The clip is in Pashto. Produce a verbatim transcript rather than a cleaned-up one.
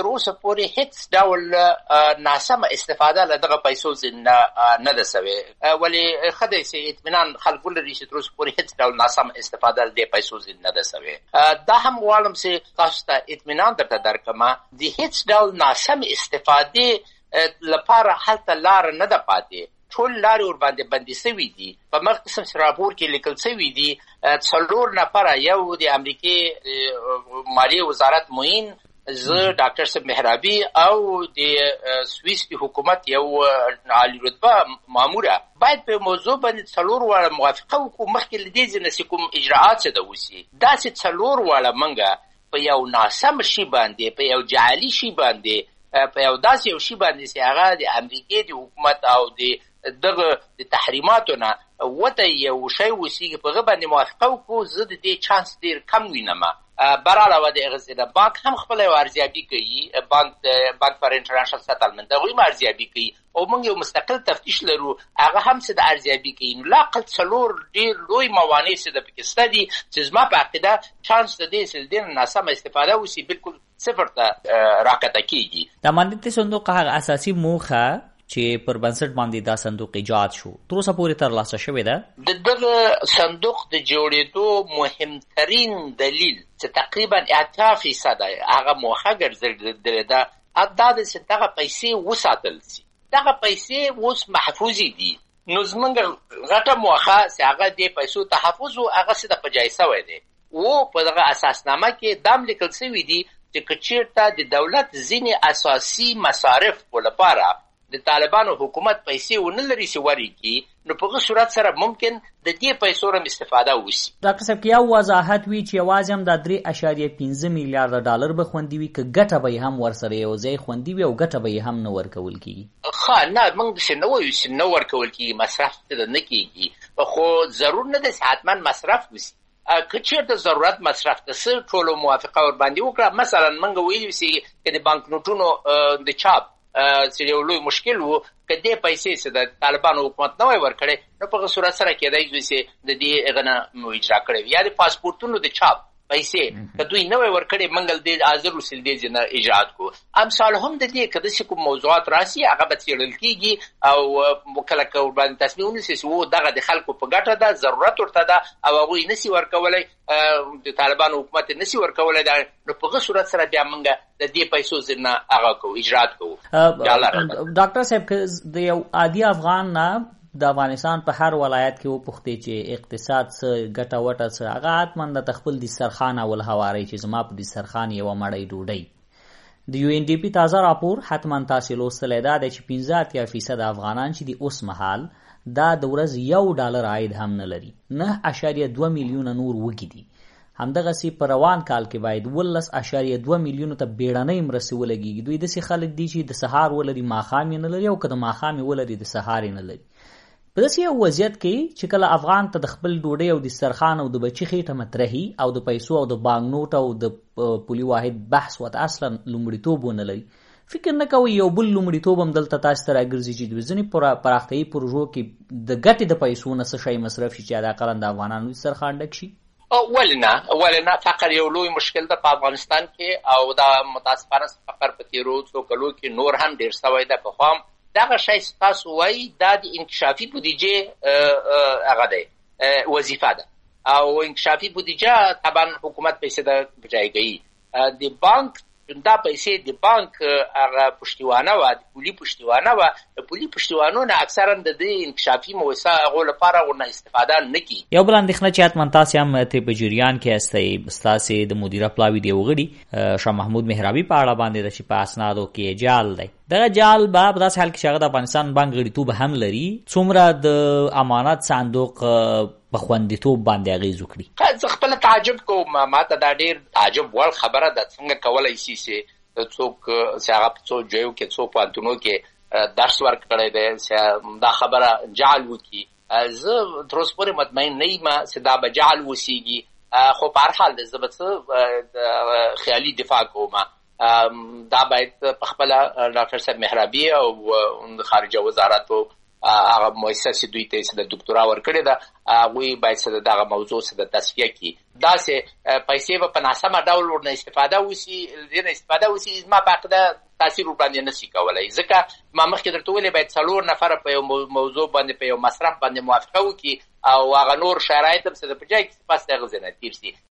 تر اوسه پورې هیڅ ډول ناسمه استفاده له دغه پیسو نه نه ده سوې، ولې ښه دی چې اطمینان خلکو لري چې تر اوسه پورې هیڅ ډول ناسمه استفاده له دې پیسو نه ده سوې. دا هم غواړم چې تاسو ته اطمینان درته درکړم د هیڅ ډول ناسمې استفادې لپاره هلته لاره نه ده پاتې. ټول لارې ورباندې بندي سوي دي. په مخ قسم راپور کې لیکل سوي دي څلور نفره، یو د امریکې مالیې وزارت معین، زه ډاکټر صاحب محرابي او د سویس د حکومت یو عالی رتبه ماموره باید په موضوع باندې څلور واړه موافقه وکړو مخکې له دې ځای نه چې کوم اجراعات څه ده وشي. داسې څلور واړه موږ په یو ناسم شي باندې، په یو جعلي شي باندې، په یو داسې یو شي باندې چې هغه د امریکې د حکومت او د دغه د تحریماتو نه وته یو شی وسیږي، په هغه باندې موافقه وکړو. زه د دې چانس ډېر کم وینم. برعلاوه د هغه څه نه بانک هم خپله یو ارزیابي کوي، بانک بانک فار انټرنیشنل سیټلمنټ هغوی هم ارزیابي کوي او موږ یو مستقل تفتیش لرو، هغه هم څه د ارزیابي کوي. نو لاقل څلور ډېر لوی موانع څه د پکې شته دي چې زما په عقیده چانس د دې چې د دې ناسمه استفاده وشي بالکل صفر ته راکته کېږي. د امنیتي صندوق هغه اساسي موخه چې پر بنسټ باندې دا صندوق ایجاد شو تر اوسه پورې ترلاسه شوې ده. د دغه صندوق د جوړېدو مهمترین دلیل چې تقریبا اتیا فیصده هغه موخه ګرځېدلې ده دا ده چې دغه پیسې وساتل شي. دغه پیسې اوس محفوظې دي. نو زموږ غټه موخه چې هغه دې پیسو تحفظ و هغه څه د په جای سوی دی او په دغه اساسنامه کې دام لیکل سوي دي چې که چېرته د دولت ځینې اساسي مصارف لپاره د طالبانو حکومت پیسې ونه لري چې ورکړي، نو په هغه صورت سره ممکن د دې پیسو هم استفاده وشي. ډاکټر صاحب که یو وضاحت وي چې یوازې هم دا درې اشاریه پنځه میلیارده ډالر به خوندي وي که ګټه به یې هم ورسره یو ځای خوندي وي او ګټه به یې هم نه ورکول کېږي؟ ښه نه، موږ داسې نه وایو چې نه ورکول کېږي، مصرف ته نه کېږي، خو ضرور نه ده چې حتما مصرف وشي. که چېرته ضرورت مصرف ته څه ټولو موافقه ورباندې وکړه. مثلا موږ ویلي چې که د بانکنوټونو د چاپ چې یو لوی مشکل و، که دې پیسې چې د طالبانو حکومت نه وای ورکړی نو په هغه صورت سره کېدای شي چې د دې هغه نه اجرا کړی وي. یا د پاسپورټونو د چاپ پیسې که دوی نه وای ورکړی موږ دې حاضر اوسېل دې ځای نه اجرات کړو. امثال هم د دې که داسې کوم موضوعات راسي هغه به څېړل کېږي او کله که ورباندې تصمیم ونیسي چې و دغه د خلکو په ګټه ده، ضرورت ورته ده او هغوی نسي ورکولی، د طالبانو حکومت یې نسي ورکولی، نو په هغه صورت سره بیا موږ د دې پیسو ځینې هغه کوو اجرات کوو. ډاکټر صاحب که د یو عادي افغان نه د افغانستان په هر ولایت کې وپوښتې چې اقتصاد څه ګټه وټه څه، هغه حتما د خپل دسترخوان اول هواری چې زما په دسترخوان یوه مړۍ ډوډۍ. د یو ان ډي پي تازه راپور حتما تاسې لوستلی دا دی چې پنځه اتیا فیصد افغانان چې د اوس مهال دا د ورځ یو ډالر عاید هم نه لري، نه اشاریه دوه میلیونه نور وږي دي. همدغسې په روان کال کې باید ولس اشاریه دوه میلیونو ته بیړنۍ مرستې ولګېږي. دوی داسې خلک دي چې د سهار ولري ماښام یې نه لري او که د ماښام یې ولري د سهار یې نه لري. په داسې یو وضعیت کې چې کله افغان ته د خپل ډوډۍ او دسترخوان او د بچي خېټه مطرحي او د پیسو او د بانک نوټ او د پولي واحد بحث ورته اصلا لومړیتوب ونه لري، فکر نه کوئ یو بل لومړیتوب هم دلته تاسو ته راګرځي چې د ځینې پراختیایي پروژو کې د ګټې د پیسو نه څه شی مصرف شي چې حداقل د افغانانو دسترخوان ډک شي؟ ولې نه ولې نه فقر یو لوی مشکل ده په افغانستان کې او دا متاسفانه فقر په تېرو څو کلو کې نور هم ډېر سوی ده. پخوا هم دغه شی ستاسو وایي دا د انکشافي بودیجې هغه دی وظیفه ده او انکشافي بودیجه طبعا حکومت پیسې ده په جای کوي. د بانک دا پیسې د بانک هغه پشتیوانه وه، د پولي پشتیوانه وه، د پولي پشتیوانو نه اکثرا د دې انکشافي موسسه هغو لپاره ورنه استفاده نه کېږي. یو بل اندېښنه چې حتما تاسې هم ترې په جریان کې هستئ، ستاسې د مدیره پلاوي د یو غړي شاه محمود محرابي په اړه باندې ده چې په اسنادو کې جال دی. دغه جال به په داسې حال کې چې هغه د افغانستان بانک غړیتوب هم لري، څومره د امانت صندوق په خوندیتوب باندې اغېز وکړي؟ زه خپله تعجب کوم، ما ته دا ډېر تعجب وړ خبره ده. څنګه کولی شي چې څوک چې هغه په څو ځایو کې څو پوهنتونو کې درس ورکړی دی چې دا خبره جعل وکړي. زه تر اوسه پورې مطمئن نه یم چې دا به جعل وسیږي، خو په هر حال زه به څه خیالي دفاع کوم. دا باید په خپله ډاکټر صاحب محرابي او خارجه وزارت هغه مؤسسه چې دوی ته د ډاکټرا ورکړې ده هغوی باید څه دغه موضوع څه د تصفیه کړي. داسې پیسې به په ناسمه ډول ورنه استفاده وشي ځینې استفاده وشي زما په عقیده تاثیر ورباندې نشي کولی، ځکه ما مخکې درته ویلې باید څلور نفره په یو موضوع باندې په یو مصرف باندې موافقه وکړي او هغه نور شرایط هم څه د په جای کې پس د هغه ځای نه تېر شي.